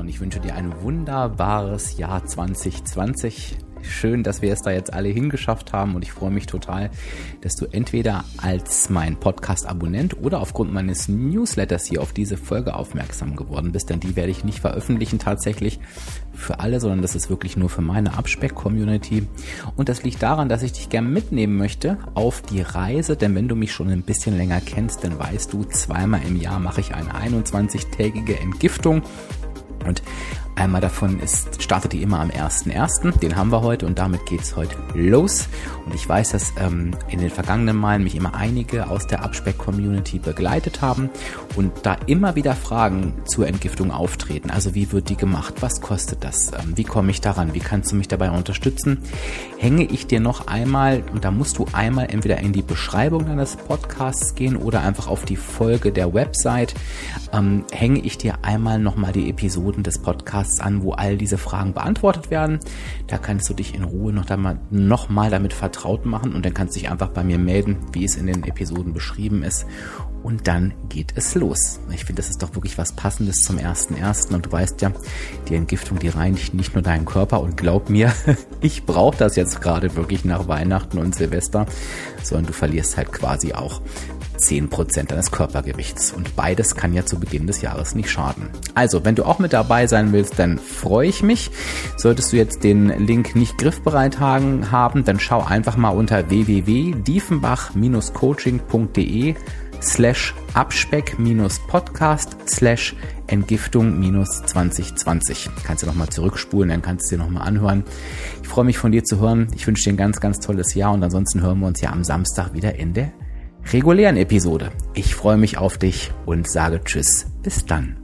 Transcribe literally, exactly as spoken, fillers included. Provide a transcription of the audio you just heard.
und ich wünsche dir ein wunderbares Jahr zwanzig zwanzig. Schön, dass wir es da jetzt alle hingeschafft haben und ich freue mich total, dass du entweder als mein Podcast-Abonnent oder aufgrund meines Newsletters hier auf diese Folge aufmerksam geworden bist, denn die werde ich nicht veröffentlichen tatsächlich für alle, sondern das ist wirklich nur für meine Abspeck-Community und das liegt daran, dass ich dich gerne mitnehmen möchte auf die Reise, denn wenn du mich schon ein bisschen länger kennst, dann weißt du, zweimal im Jahr mache ich eine einundzwanzigtägige Entgiftung. Und einmal davon ist, startet die immer am ersten ersten Den haben wir heute und damit geht's heute los. Und ich weiß, dass ähm, in den vergangenen Malen mich immer einige aus der Abspeck-Community begleitet haben und da immer wieder Fragen zur Entgiftung auftreten. Also wie wird die gemacht? Was kostet das? Ähm, wie komme ich daran? Wie kannst du mich dabei unterstützen? Hänge ich dir noch einmal, und da musst du einmal entweder in die Beschreibung deines Podcasts gehen oder einfach auf die Folge der Website, ähm, hänge ich dir einmal nochmal die Episoden des Podcasts an, wo all diese Fragen beantwortet werden. Da kannst du dich in Ruhe noch, da mal, noch mal damit vertraut machen und dann kannst du dich einfach bei mir melden, wie es in den Episoden beschrieben ist. Und dann geht es los. Ich finde, das ist doch wirklich was Passendes zum ersten ersten Und du weißt ja, die Entgiftung, die reinigt nicht nur deinen Körper. Und glaub mir, ich brauche das jetzt gerade wirklich nach Weihnachten und Silvester, sondern du verlierst halt quasi auch zehn Prozent deines Körpergewichts. Und beides kann ja zu Beginn des Jahres nicht schaden. Also, wenn du auch mit dabei sein willst, dann freue ich mich. Solltest du jetzt den Link nicht griffbereit haben, dann schau einfach mal unter w w w punkt diefenbach coaching punkt de slash abspeck podcast slash Entgiftung zwanzig zwanzig. Kannst du nochmal zurückspulen, dann kannst du dir nochmal anhören. Ich freue mich von dir zu hören. Ich wünsche dir ein ganz, ganz tolles Jahr und ansonsten hören wir uns ja am Samstag wieder in der regulären Episode. Ich freue mich auf dich und sage Tschüss. Bis dann.